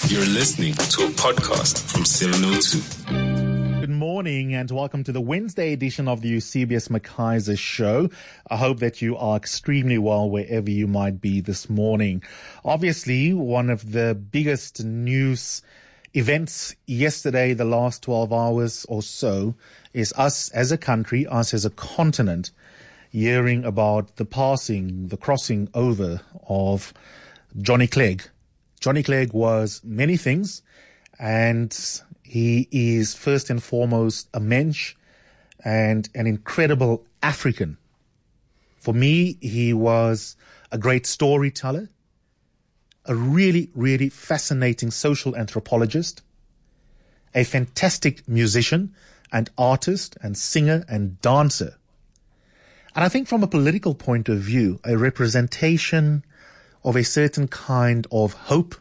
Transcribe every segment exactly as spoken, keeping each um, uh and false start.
You're listening to a podcast from seven oh two. Good morning and welcome to the Wednesday edition of the Eusebius McKaiser Show. I hope that you are extremely well wherever you might be this morning. Obviously, one of the biggest news events yesterday, the last twelve hours or so, is us as a country, us as a continent, hearing about the passing, the crossing over of Johnny Clegg. Johnny Clegg was many things, and he is first and foremost a mensch and an incredible African. For me, he was a great storyteller, a really, really fascinating social anthropologist, a fantastic musician and artist and singer and dancer. And I think from a political point of view, a representation of a certain kind of hope,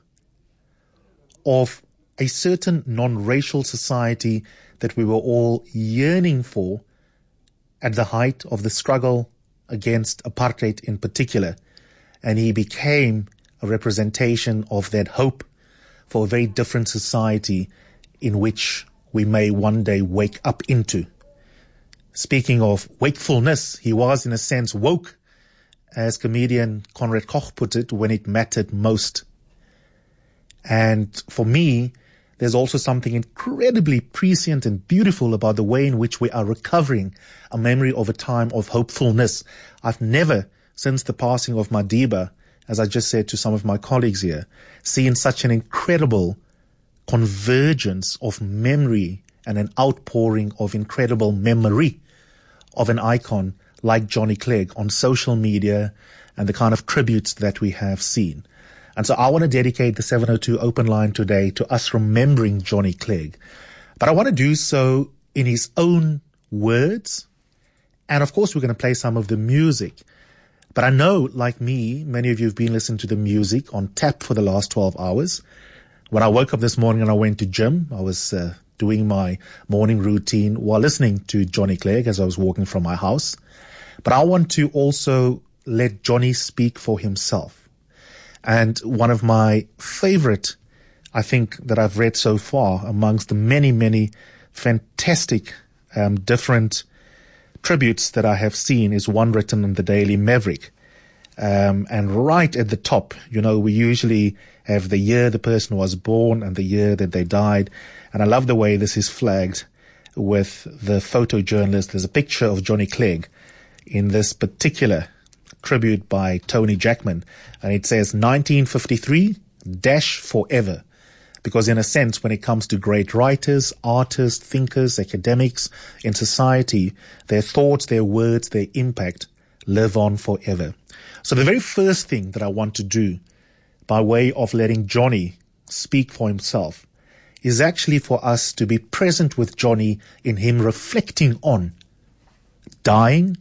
of a certain non-racial society that we were all yearning for at the height of the struggle against apartheid in particular. And he became a representation of that hope for a very different society in which we may one day wake up into. Speaking of wakefulness, he was in a sense woke, as comedian Conrad Koch put it, when it mattered most. And for me, there's also something incredibly prescient and beautiful about the way in which we are recovering a memory of a time of hopefulness. I've never, since the passing of Madiba, as I just said to some of my colleagues here, seen such an incredible convergence of memory and an outpouring of incredible memory of an icon like Johnny Clegg on social media and the kind of tributes that we have seen. And so I want to dedicate the seven oh two open line today to us remembering Johnny Clegg. But I want to do so in his own words. And of course, we're going to play some of the music. But I know, like me, many of you have been listening to the music on tap for the last twelve hours. When I woke up this morning and I went to gym, I was uh, doing my morning routine while listening to Johnny Clegg as I was walking from my house. But I want to also let Johnny speak for himself. And one of my favorite, I think, that I've read so far amongst the many, many fantastic um, different tributes that I have seen is one written in the Daily Maverick. Um, and right at the top, you know, we usually have the year the person was born and the year that they died. And I love the way this is flagged with the photojournalist. There's a picture of Johnny Clegg in this particular tribute by Tony Jackman, and it says nineteen fifty-three dash forever, because in a sense, when it comes to great writers, artists, thinkers, academics in society, their thoughts, their words, their impact live on forever. So the very first thing that I want to do by way of letting Johnny speak for himself is actually for us to be present with Johnny in him reflecting on dying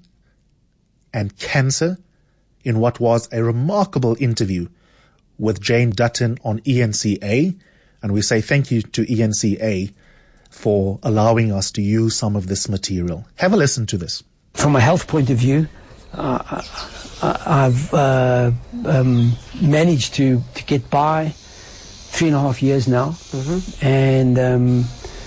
and cancer in what was a remarkable interview with Jane Dutton on E N C A. And we say thank you to E N C A for allowing us to use some of this material. Have a listen to this. From a health point of view, uh, I've uh, um, managed to, to get by three and a half years now. Mm-hmm. And um,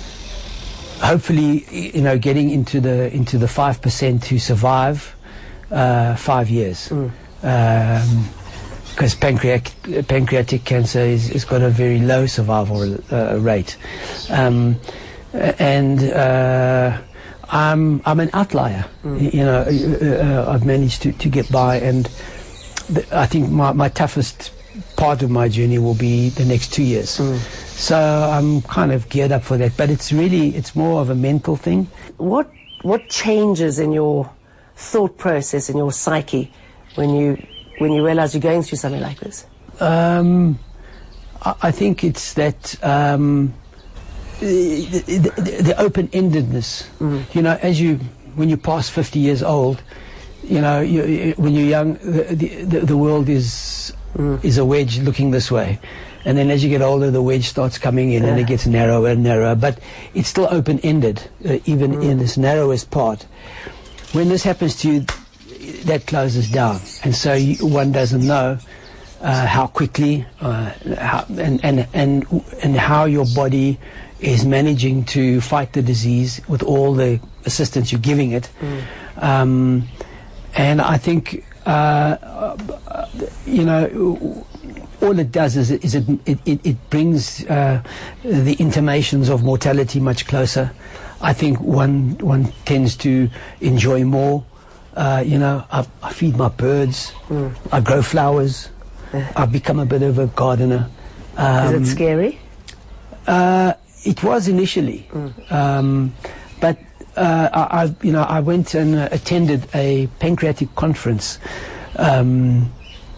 hopefully, you know, getting into the, into the five percent to survive Uh, five years, mm. um, because pancreatic, pancreatic cancer is, is got a very low survival uh, rate, um, and uh, I'm I'm an outlier. Mm. You know, uh, I've managed to, to get by, and th I think my, my toughest part of my journey will be the next two years. Mm. So I'm kind of geared up for that, but it's really it's more of a mental thing. What what changes in your thought process in your psyche when you when you realize you're going through something like this? Um, I, I think it's that um, the, the, the open-endedness. Mm. You know, as you when you pass fifty years old, you know, you, when you're young, the the, the world is mm. is a wedge looking this way, and then as you get older, the wedge starts coming in, yeah. and it gets narrower and narrower. But it's still open-ended, uh, even mm. in this narrowest part. When this happens to you, that closes down, and so you, one doesn't know uh, how quickly, uh, how, and, and, and, and how your body is managing to fight the disease with all the assistance you're giving it. Mm. Um, and I think, uh, you know, all it does is, is it, it, it brings uh, the intimations of mortality much closer. I think one one tends to enjoy more. Uh, you know, I, I feed my birds, mm. I grow flowers, yeah. I've become a bit of a gardener. Um, is it scary? Uh, it was initially, mm. um, but uh, I, I, you know, I went and uh, attended a pancreatic conference um,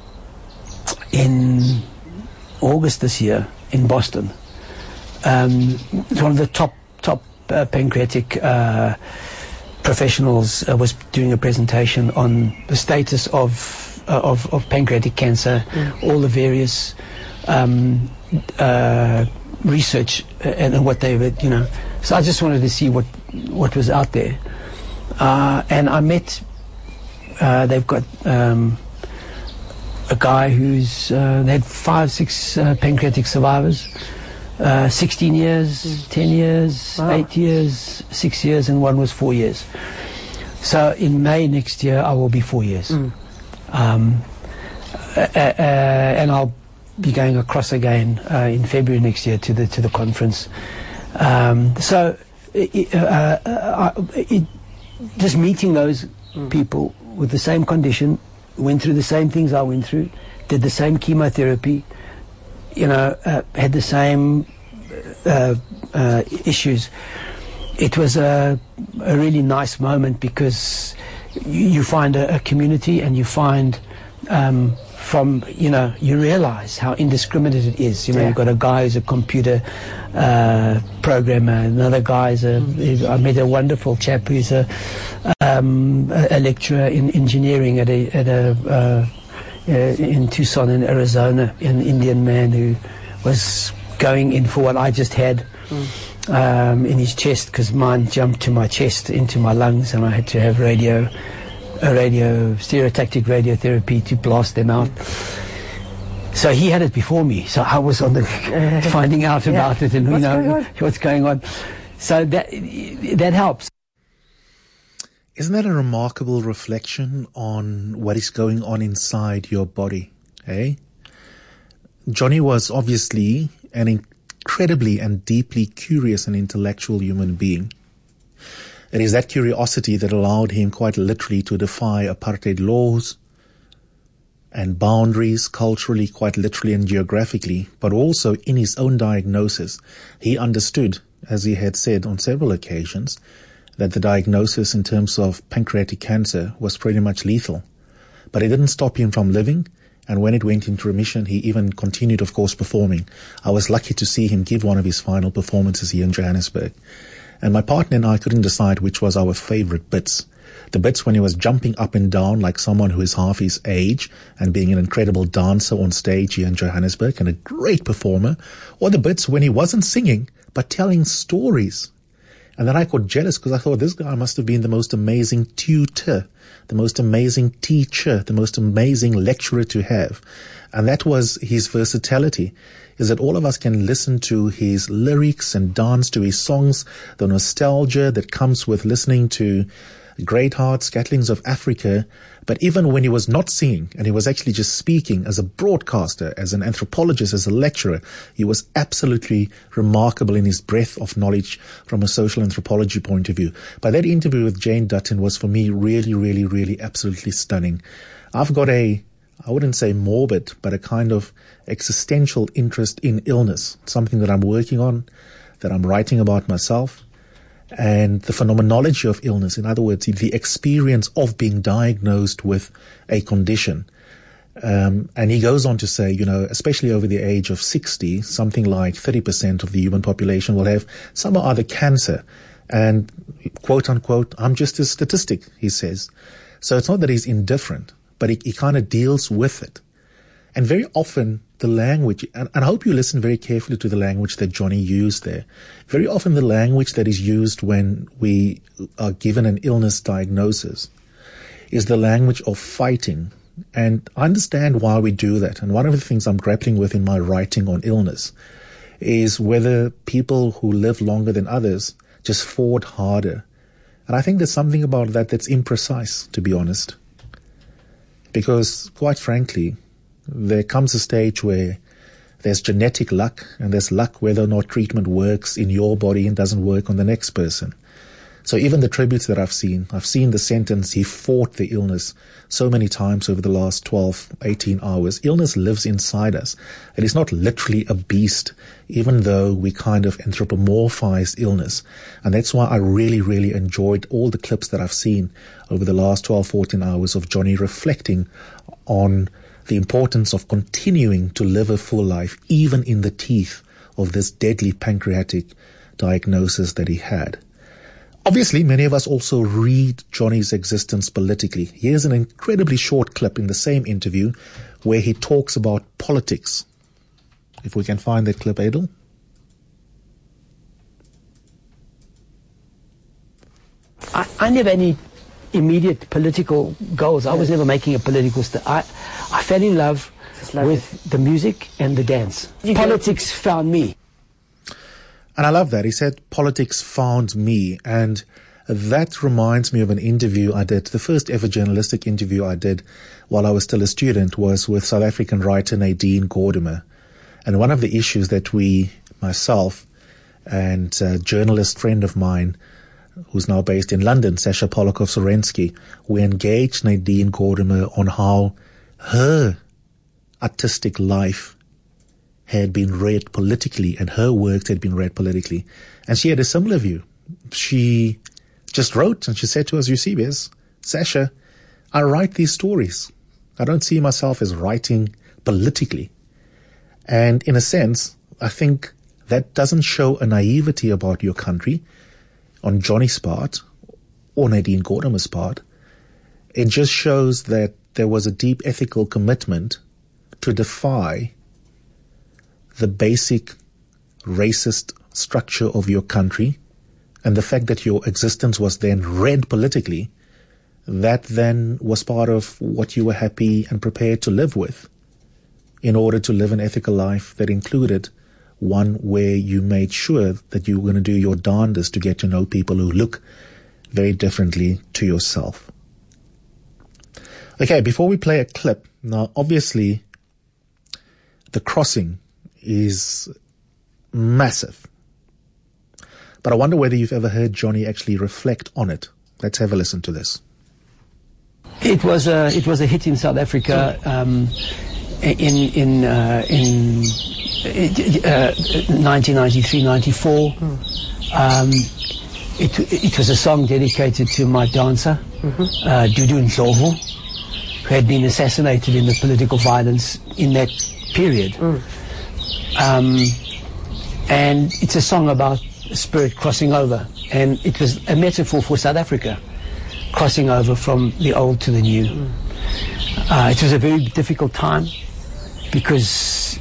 in August this year in Boston. Um, it's one of the top top uh, pancreatic uh, professionals uh, was doing a presentation on the status of uh, of, of pancreatic cancer, mm. all the various um, uh, research and, and what they were, you know. So I just wanted to see what what was out there, uh, and I met. Uh, they've got. Um, a guy who's uh, they had five, six uh, pancreatic survivors, uh, sixteen years, mm. ten years, wow. eight years, six years, and one was four years. So in May next year, I will be four years, mm. um, uh, uh, and I'll be going across again uh, in February next year to the to the conference. Um, so, it, uh, uh, it, just meeting those mm. people with the same condition. Went through the same things I went through, did the same chemotherapy, you know, uh, had the same uh, uh, issues. It was a, a really nice moment because you, you find a, a community and you find um, from, you know, you realize how indiscriminate it is. You know, yeah. You've got a guy who's a computer uh, programmer, another guy's a, mm. I met a wonderful chap who's a, um, a lecturer in engineering at a, at a uh, uh, in Tucson in Arizona, an Indian man who was going in for what I just had. Mm. Um, in his chest, because mine jumped to my chest into my lungs, and I had to have radio a radio, stereotactic radiotherapy to blast them out. So he had it before me, so I was on the finding out yeah. about it and you what's know going what's going on. So that that helps. Isn't that a remarkable reflection on what is going on inside your body? Eh? Johnny was obviously an incredibly and deeply curious and intellectual human being. It is that curiosity that allowed him quite literally to defy apartheid laws and boundaries culturally, quite literally and geographically, but also in his own diagnosis. He understood, as he had said on several occasions, that the diagnosis in terms of pancreatic cancer was pretty much lethal. But it didn't stop him from living, and when it went into remission, he even continued, of course, performing. I was lucky to see him give one of his final performances here in Johannesburg. And my partner and I couldn't decide which was our favorite bits. The bits when he was jumping up and down like someone who is half his age and being an incredible dancer on stage here in Johannesburg and a great performer, or the bits when he wasn't singing but telling stories. And then I got jealous because I thought this guy must have been the most amazing tutor, the most amazing teacher, the most amazing lecturer to have. And that was his versatility, is that all of us can listen to his lyrics and dance to his songs, the nostalgia that comes with listening to Great Hearts, Scatlings of Africa. But even when he was not singing and he was actually just speaking as a broadcaster, as an anthropologist, as a lecturer, he was absolutely remarkable in his breadth of knowledge from a social anthropology point of view. But that interview with Jane Dutton was for me really, really, really absolutely stunning. I've got a, I wouldn't say morbid, but a kind of existential interest in illness, something that I'm working on, that I'm writing about myself. And the phenomenology of illness, in other words, the experience of being diagnosed with a condition. Um, and he goes on to say, you know, especially over the age of sixty, something like thirty percent of the human population will have some or other cancer. And quote unquote, I'm just a statistic, he says. So it's not that he's indifferent, but he, he kind of deals with it. And very often the language, and, and I hope you listen very carefully to the language that Johnny used there. Very often the language that is used when we are given an illness diagnosis is the language of fighting, And I understand why we do that. And one of the things I'm grappling with in my writing on illness is whether people who live longer than others just fought harder. And I think there's something about that that's imprecise, to be honest. Because, quite frankly, there comes a stage where there's genetic luck, and there's luck whether or not treatment works in your body and doesn't work on the next person. So even the tributes that I've seen, I've seen the sentence, he fought the illness so many times over the last twelve, eighteen hours. Illness lives inside us. It is not literally a beast, even though we kind of anthropomorphize illness. And that's why I really, really enjoyed all the clips that I've seen over the last twelve, fourteen hours of Johnny reflecting on the importance of continuing to live a full life, even in the teeth of this deadly pancreatic diagnosis that he had. Obviously, many of us also read Johnny's existence politically. Here's an incredibly short clip in the same interview where he talks about politics. If we can find that clip, Adel. I, I never had any immediate political goals. I was never making a political st- I I fell in love with the music and the dance. You Politics found me. And I love that. He said, politics found me. And that reminds me of an interview I did. The first ever journalistic interview I did while I was still a student was with South African writer Nadine Gordimer. And one of the issues that we, myself and a journalist friend of mine, who's now based in London, Sasha Polakov-Sorensky, we engaged Nadine Gordimer on how her artistic life had been read politically and her works had been read politically. And she had a similar view. She just wrote and she said to us, Eusebius, Sasha, I write these stories. I don't see myself as writing politically. And in a sense, I think that doesn't show a naivety about your country on Johnny's part or Nadine Gordimer's part. It just shows that there was a deep ethical commitment to defy the basic racist structure of your country, and the fact that your existence was then read politically, that then was part of what you were happy and prepared to live with in order to live an ethical life that included one where you made sure that you were going to do your darndest to get to know people who look very differently to yourself. Okay, before we play a clip, now obviously the crossing is massive. But I wonder whether you've ever heard Johnny actually reflect on it. Let's have a listen to this. It was a it was a hit in South Africa um, in in uh, in uh, nineteen ninety-three ninety-four. Um, it it was a song dedicated to my dancer, mm-hmm. uh, Dudu Ndlovu, who had been assassinated in the political violence in that period. Mm. Um, and it's a song about spirit crossing over, and it was a metaphor for South Africa, crossing over from the old to the new. Mm. Uh, it was a very difficult time because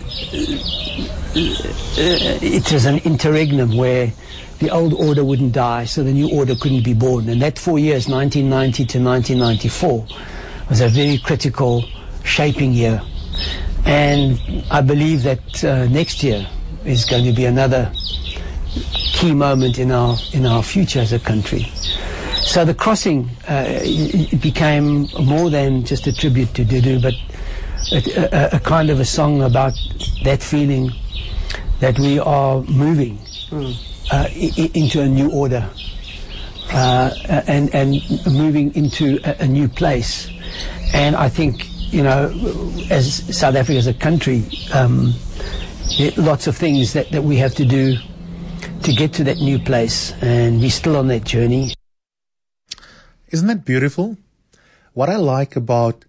it was an interregnum where the old order wouldn't die, so the new order couldn't be born. And that four years, nineteen ninety to nineteen ninety-four, was a very critical shaping year. And I believe that uh, next year is going to be another key moment in our in our future as a country. So the crossing uh, it became more than just a tribute to Dudu, but a, a, a kind of a song about that feeling that we are moving mm. uh, I- into a new order uh, and and moving into a, a new place. And I think, you know, as South Africa as a country, um, lots of things that, that we have to do to get to that new place, and we're still on that journey. Isn't that beautiful? What I like about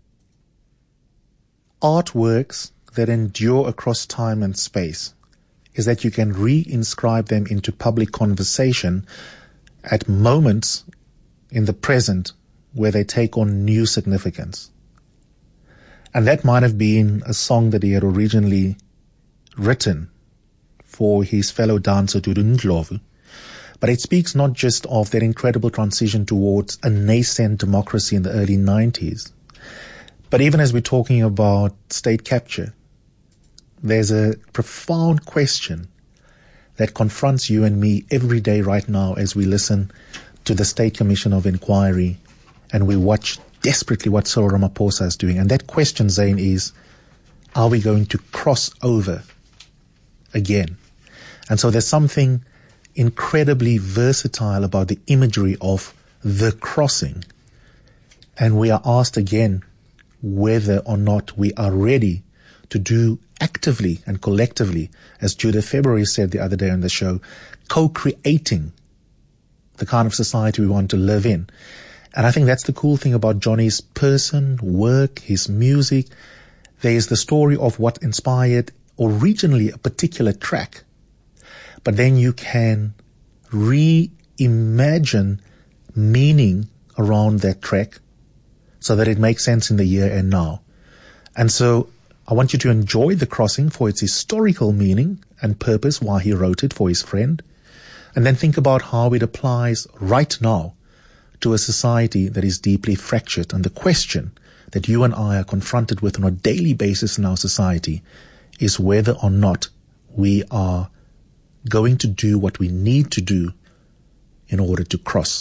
artworks that endure across time and space is that you can re-inscribe them into public conversation at moments in the present where they take on new significance. And that might have been a song that he had originally written for his fellow dancer Dudu Ndlovu. But it speaks not just of that incredible transition towards a nascent democracy in the early nineties, But even as we're talking about state capture, there's a profound question that confronts you and me every day right now as we listen to the State Commission of Inquiry and we watch desperately what Cyril Ramaphosa is doing. And that question, Zane, is, are we going to cross over again? And so there's something incredibly versatile about the imagery of the crossing. And we are asked again whether or not we are ready to do actively and collectively, as Judith February said the other day on the show, co-creating the kind of society we want to live in. And I think that's the cool thing about Johnny's person, work, his music. There is the story of what inspired originally a particular track, but then you can reimagine meaning around that track so that it makes sense in the here and now. And so I want you to enjoy The Crossing for its historical meaning and purpose, why he wrote it for his friend, and then think about how it applies right now to a society that is deeply fractured. And the question that you and I are confronted with on a daily basis in our society is whether or not we are going to do what we need to do in order to cross.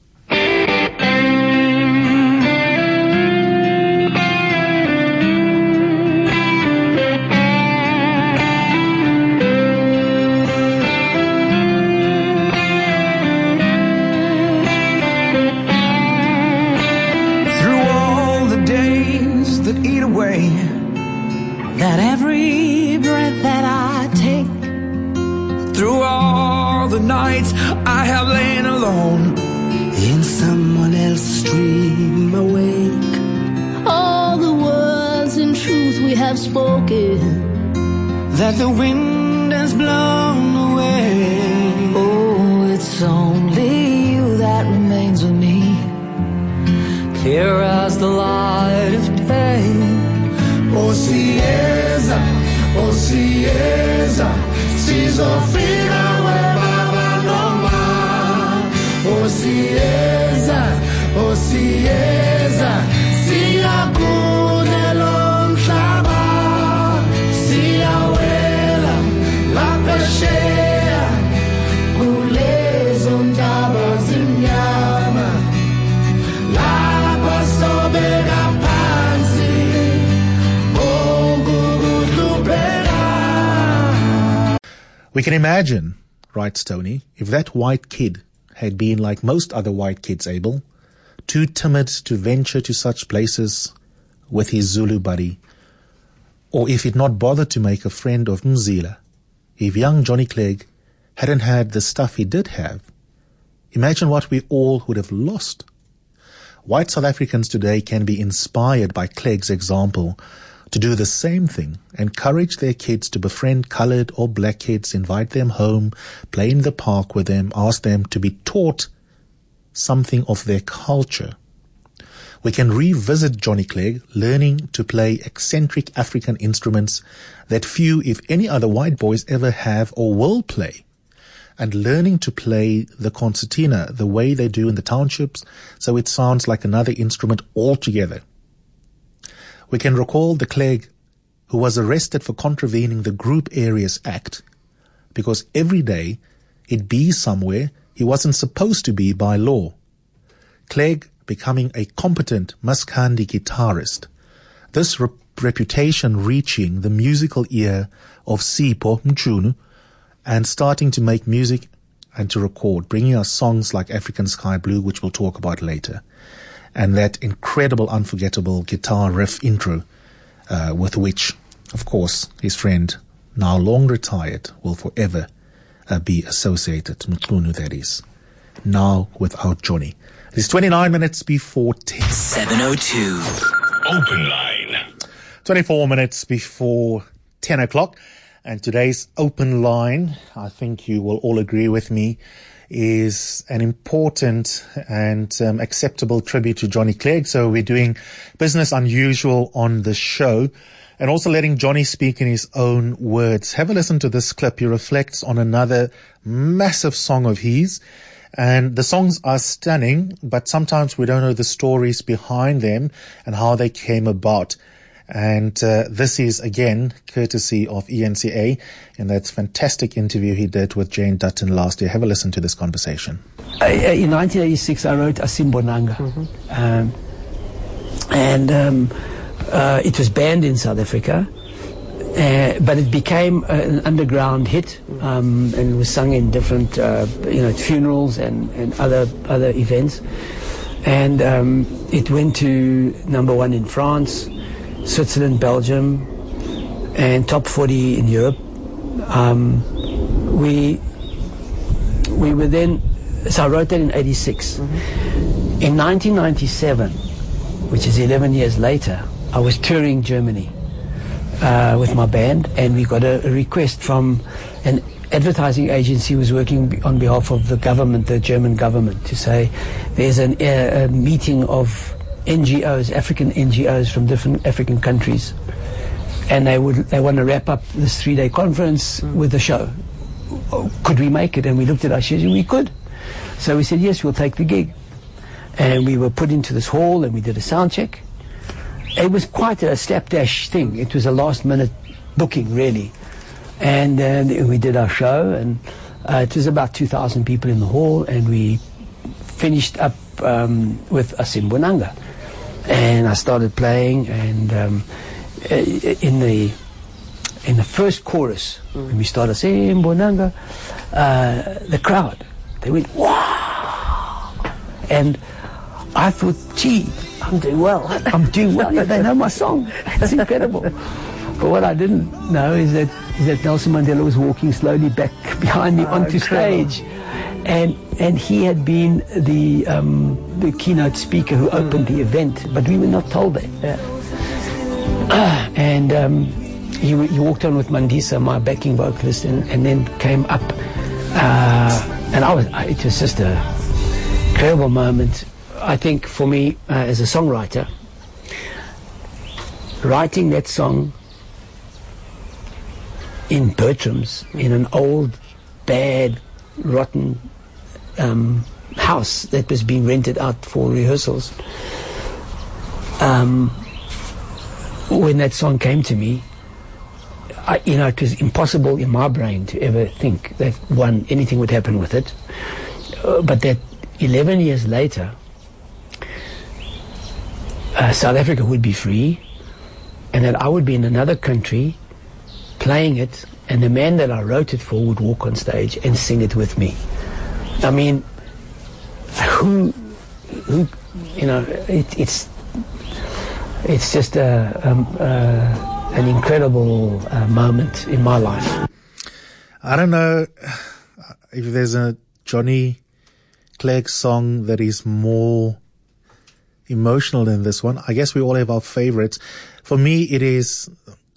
That every breath that I take, through all the nights I have lain alone in someone else's dream awake, all the words and truth we have spoken that the wind has blown away. Oh, it's only you that remains with me, clear as the light of day. Oh Cieza, oh Cieza, sizofika webaba noma. Oh Cieza, oh Cieza, siyakunelo mhlaba, siyawela lapesheya, kulezo ntaba zimnyama, lapha sobeka phansi. We can imagine, writes Tony, if that white kid had been like most other white kids, Abel, too timid to venture to such places with his Zulu buddy, or if he'd not bothered to make a friend of Mzila, if young Johnny Clegg hadn't had the stuff he did have, imagine what we all would have lost. White South Africans today can be inspired by Clegg's example to do the same thing, encourage their kids to befriend colored or black kids, invite them home, play in the park with them, ask them to be taught something of their culture. We can revisit Johnny Clegg learning to play eccentric African instruments that few, if any other white boys ever have or will play, and learning to play the concertina the way they do in the townships, so it sounds like another instrument altogether. We can recall the Clegg who was arrested for contravening the Group Areas Act because every day he'd be somewhere he wasn't supposed to be by law. Clegg becoming a competent Maskandi guitarist, this rep- reputation reaching the musical ear of Sipho Mchunu and starting to make music and to record, bringing us songs like African Sky Blue, which we'll talk about later. And that incredible, unforgettable guitar riff intro uh, with which, of course, his friend, now long retired, will forever uh, be associated. Mchunu, that is. Now without Johnny. It's twenty-nine minutes before ten. seven oh two. Open line. twenty-four minutes before ten o'clock. And today's open line, I think you will all agree with me, is an important and um, acceptable tribute to Johnny Clegg. So we're doing business unusual on the show and also letting Johnny speak in his own words. Have a listen to this clip. He reflects on another massive song of his And the songs are stunning, but sometimes we don't know the stories behind them and how they came about. And uh, this is, again, courtesy of E N C A in that fantastic interview he did with Jane Dutton last year. Have a listen to this conversation. Uh, in nineteen eighty-six, I wrote Asimbonanga. Mm-hmm. um, and um, uh, it was banned in South Africa, uh, but it became uh, an underground hit, um, and was sung in different uh, you know, funerals and, and other, other events. And um, it went to number one in France, Switzerland, Belgium, and top forty in Europe. Um, we we were then, so I wrote that in eighty-six. Mm-hmm. In nineteen ninety-seven, which is eleven years later, I was touring Germany uh, with my band, and we got a, a request from an advertising agency who was working on behalf of the government, the German government, to say there's an, a, a meeting of N G Os, African N G Os from different African countries, and they would they want to wrap up this three-day conference mm. with a show. Could we make it? And we looked at our schedule, we could. So we said, yes, we'll take the gig. And we were put into this hall, and we did a sound check. It was quite a slapdash thing. It was a last-minute booking, really. And uh, we did our show, and uh, it was about two thousand people in the hall, and we finished up um, with Asimbonanga. And I started playing, and um, in the in the first chorus, mm. when we started Asimbonanga, uh, the crowd, they went, wow! And I thought, gee, I'm doing well. I'm doing well. Yeah, they know my song. It's incredible. But what I didn't know is that is that Nelson Mandela was walking slowly back behind me oh, onto incredible. stage. And and he had been the um, the keynote speaker who opened mm. the event, but we were not told that. Yeah. Uh, and um, he, he walked on with Mandisa, my backing vocalist, and, and then came up. Uh, and I was, it was just a incredible moment. I think for me, uh, as a songwriter, writing that song in Bertram's, in an old, bad, rotten um, house that was being rented out for rehearsals. Um, when that song came to me, I, you know, it was impossible in my brain to ever think that one anything would happen with it. Uh, but that eleven years later, uh, South Africa would be free, and that I would be in another country playing it, and the man that I wrote it for would walk on stage and sing it with me. I mean, who, who, you know, it, it's it's just a, um, uh, an incredible uh, moment in my life. I don't know if there's a Johnny Clegg song that is more emotional than this one. I guess we all have our favorites. For me, it is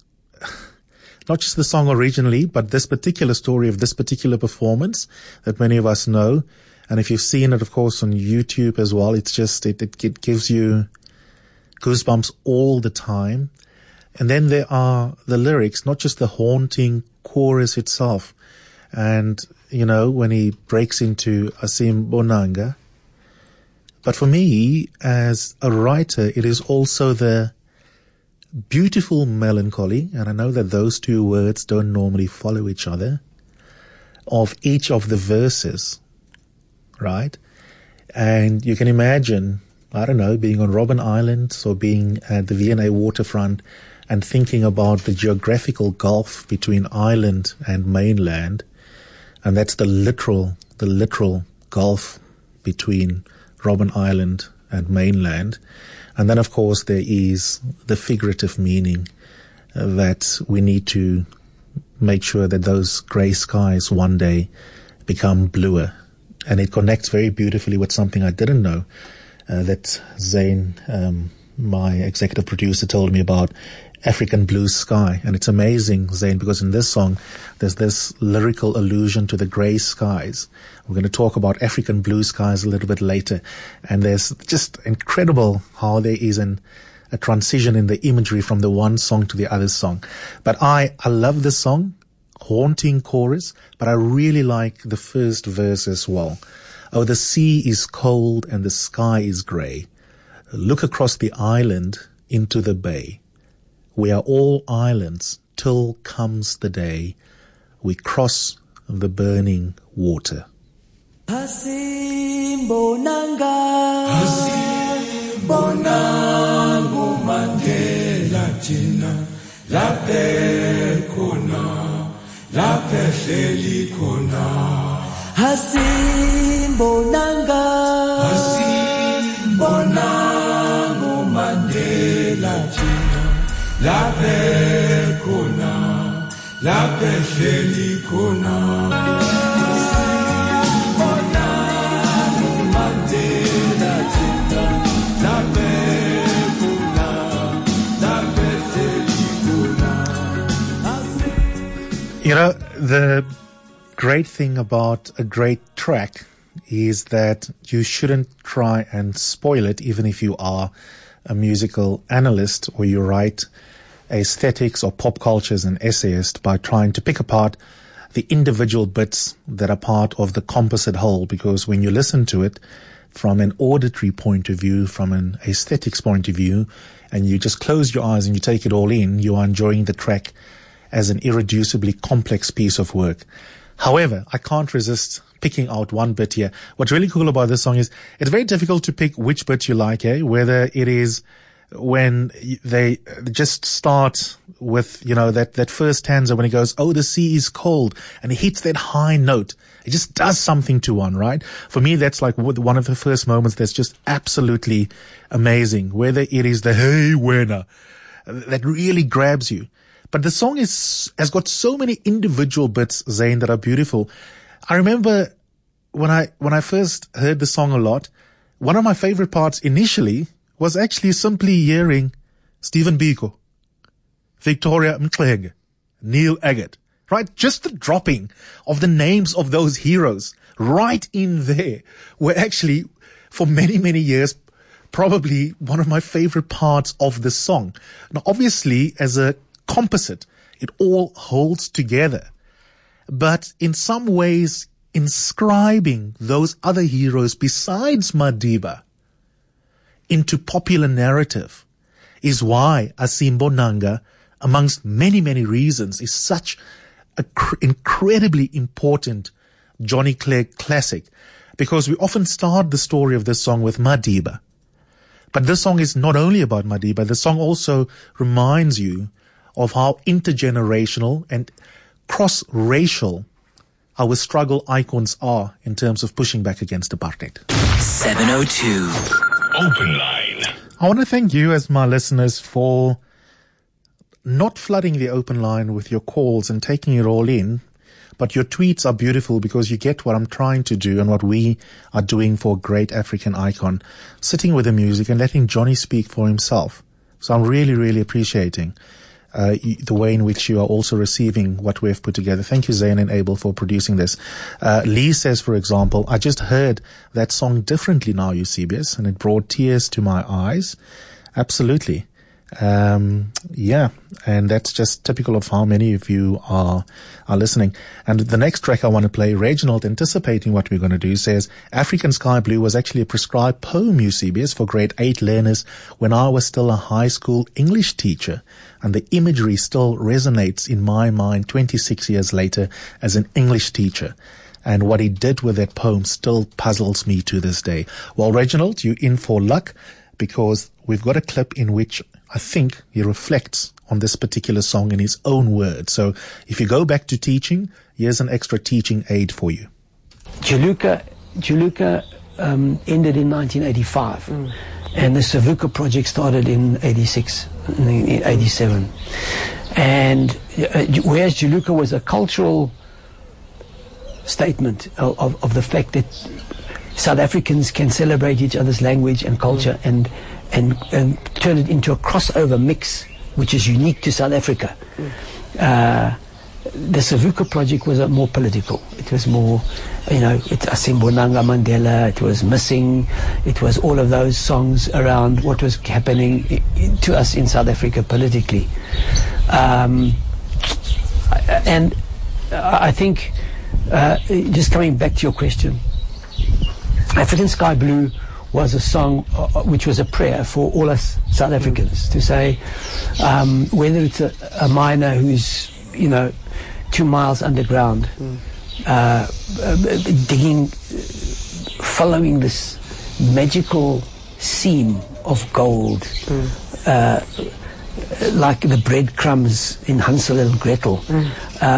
not just the song originally, but this particular story of this particular performance that many of us know. And if you've seen it, of course, on YouTube as well, it's just, it, it, it gives you goosebumps all the time. And then there are the lyrics, not just the haunting chorus itself. And, you know, when he breaks into Asimbonanga. But for me, as a writer, it is also the beautiful melancholy, and I know that those two words don't normally follow each other, of each of the verses, right? And you can imagine, I don't know, being on Robben Island or being at the V and A waterfront and thinking about the geographical gulf between island and mainland, and that's the literal, the literal gulf between Robben Island and mainland. And then, of course, there is the figurative meaning uh, that we need to make sure that those grey skies one day become bluer. And it connects very beautifully with something I didn't know, uh, that Zane, um, my executive producer, told me about African blue sky. And it's amazing, Zane, because in this song, there's this lyrical allusion to the grey skies. We're going to talk about African blue skies a little bit later. And there's just incredible how there is an, a transition in the imagery from the one song to the other song. But I, I love this song, haunting chorus, but I really like the first verse as well. Oh, the sea is cold and the sky is grey. Look across the island into the bay. We are all islands till comes the day we cross the burning water. Asimbonanga, asimbonanga Mandela Tina, laphe khona, laphe hleli khona. Asimbonanga, asimbonanga Mandela Tina, laphe khona, laphe hleli khona. You know, the great thing about a great track is that you shouldn't try and spoil it, even if you are a musical analyst or you write aesthetics or pop culture as an essayist, by trying to pick apart the individual bits that are part of the composite whole. Because when you listen to it from an auditory point of view, from an aesthetics point of view, and you just close your eyes and you take it all in, you are enjoying the track as an irreducibly complex piece of work. However, I can't resist picking out one bit here. What's really cool about this song is it's very difficult to pick which bit you like, eh? Whether it is when they just start with, you know, that, that first stanza when it goes, oh, the sea is cold, and it hits that high note. It just does something to one, right? For me, that's like one of the first moments that's just absolutely amazing. Whether it is the hey winner that really grabs you. But the song is has got so many individual bits, Zane, that are beautiful. I remember when I when I first heard the song a lot, one of my favorite parts initially was actually simply hearing Stephen Biko, Victoria Mxenge, Neil Agate, right? Just the dropping of the names of those heroes right in there were actually, for many, many years, probably one of my favorite parts of the song. Now, obviously, as a composite, it all holds together. But in some ways, inscribing those other heroes besides Madiba into popular narrative is why Asimbonanga, amongst many, many reasons, is such an cr- incredibly important Johnny Clegg classic. Because we often start the story of this song with Madiba. But this song is not only about Madiba, the song also reminds you of how intergenerational and cross-racial our struggle icons are in terms of pushing back against apartheid. seven oh two Open Line. I want to thank you as my listeners for not flooding the open line with your calls and taking it all in, but your tweets are beautiful because you get what I'm trying to do and what we are doing for a great African icon, sitting with the music and letting Johnny speak for himself. So I'm really, really appreciating Uh, the way in which you are also receiving what we have put together. Thank you, Zayn and Abel, for producing this. Uh, Lee says, for example, I just heard that song differently now, Eusebius, and it brought tears to my eyes. Absolutely. Um, yeah, and that's just typical of how many of you are are listening. And the next track I want to play, Reginald, anticipating what we're going to do, says, African Sky Blue was actually a prescribed poem, Eusebius, for grade eight learners when I was still a high school English teacher. And the imagery still resonates in my mind twenty-six years later as an English teacher. And what he did with that poem still puzzles me to this day. Well, Reginald, you're in for luck because we've got a clip in which I think he reflects on this particular song in his own words. So if you go back to teaching, here's an extra teaching aid for you. Juluka, Juluka um, ended in nineteen eighty-five, mm. and the Savuka project started in eighty-six, in eighty-seven. And uh, whereas Juluka was a cultural statement of, of, of the fact that South Africans can celebrate each other's language and culture, mm. and, and and turn it into a crossover mix, which is unique to South Africa. Mm. Uh, the Savuka project was uh, more political. It was more, you know, it Asimbonanga Mandela, it was Missing, it was all of those songs around what was happening I- I- to us in South Africa politically. Um, and I think, uh, just coming back to your question, African Sky Blue was a song uh, which was a prayer for all us South Africans, to say um, whether it's a, a miner who's, you know, two miles underground, mm. uh, uh, digging, following this magical seam of gold, mm. uh, like the breadcrumbs in Hansel and Gretel, mm. uh,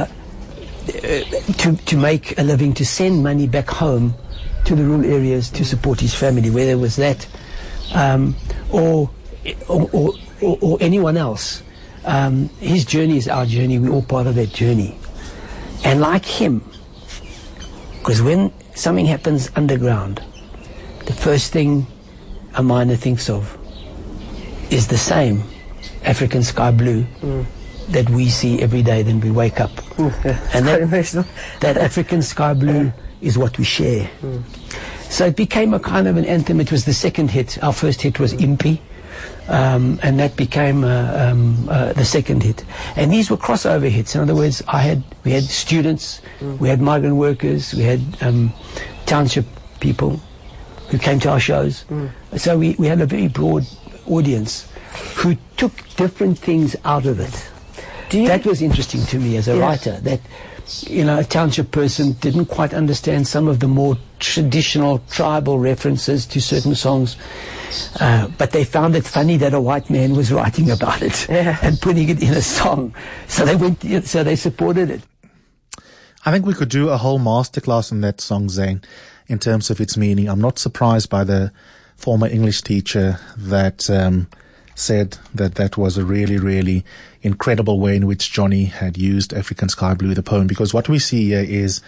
to, to make a living, to send money back home to the rural areas to support his family, whether it was that um, or, or, or, or, or anyone else. Um, his journey is our journey. We're all part of that journey. And like him, because when something happens underground, the first thing a miner thinks of is the same African Sky Blue mm. that we see every day when we wake up. And that, that African Sky Blue is what we share. Mm. So it became a kind of an anthem. It was the second hit. Our first hit was Impi, um, and that became uh, um, uh, the second hit. And these were crossover hits. In other words, I had we had students, mm. we had migrant workers, we had um, township people who came to our shows. Mm. So we, we had a very broad audience who took different things out of it. Do you that was interesting to me as a yeah. writer, that, you know, a township person didn't quite understand some of the more traditional tribal references to certain songs, uh, but they found it funny that a white man was writing about it yeah. and putting it in a song. So they went, so they supported it. I think we could do a whole masterclass on that song, Zane, in terms of its meaning. I'm not surprised by the former English teacher that um, said that that was a really, really incredible way in which Johnny had used African Sky Blue, the poem, because what we see here is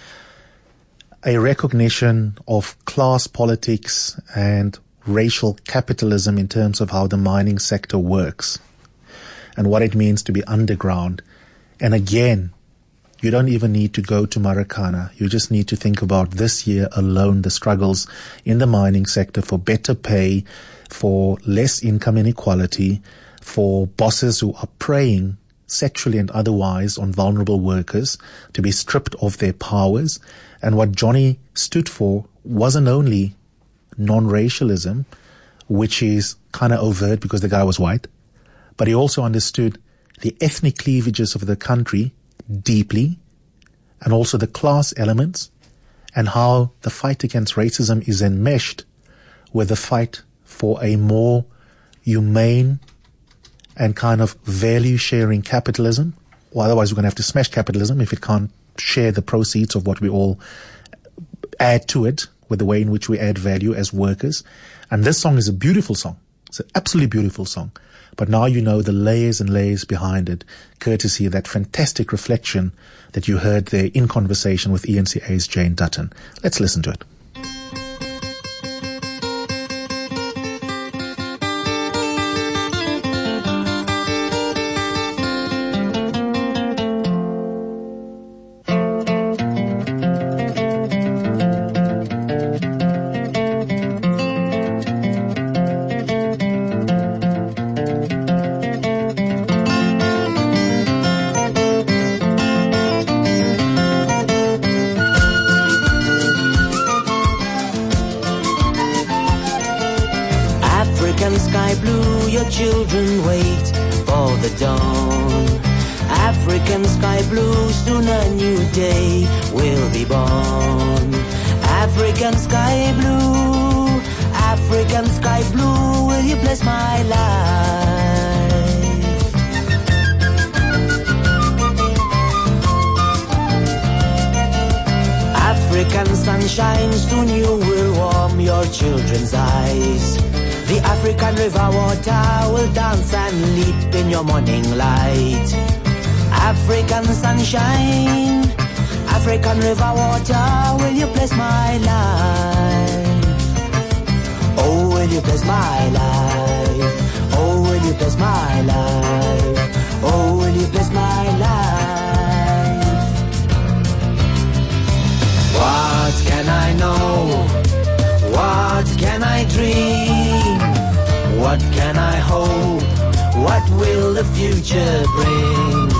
a recognition of class politics and racial capitalism in terms of how the mining sector works and what it means to be underground. And again, you don't even need to go to Marikana. You just need to think about this year alone, the struggles in the mining sector for better pay, for less income inequality, for bosses who are preying sexually and otherwise on vulnerable workers to be stripped of their powers. And what Johnny stood for wasn't only non-racialism, which is kind of overt because the guy was white, but he also understood the ethnic cleavages of the country deeply, and also the class elements, and how the fight against racism is enmeshed with the fight for a more humane and kind of value-sharing capitalism, or otherwise we're going to have to smash capitalism if it can't share the proceeds of what we all add to it with the way in which we add value as workers. And this song is a beautiful song. It's an absolutely beautiful song. But now you know the layers and layers behind it, courtesy of that fantastic reflection that you heard there in conversation with E N C A's Jane Dutton. Let's listen to it. Sky blue, your children wait for the dawn. African sky blue, soon a new day will be born. African sky blue, African sky blue, will you bless my life? African sunshine, soon you will warm your children's eyes. The African river water will dance and leap in your morning light. African sunshine, African river water, will you bless my life? Oh, will you bless my life? Oh, will you bless my life? Oh, will you bless my life? What can I know? What can I dream? What can I hope? What will the future bring?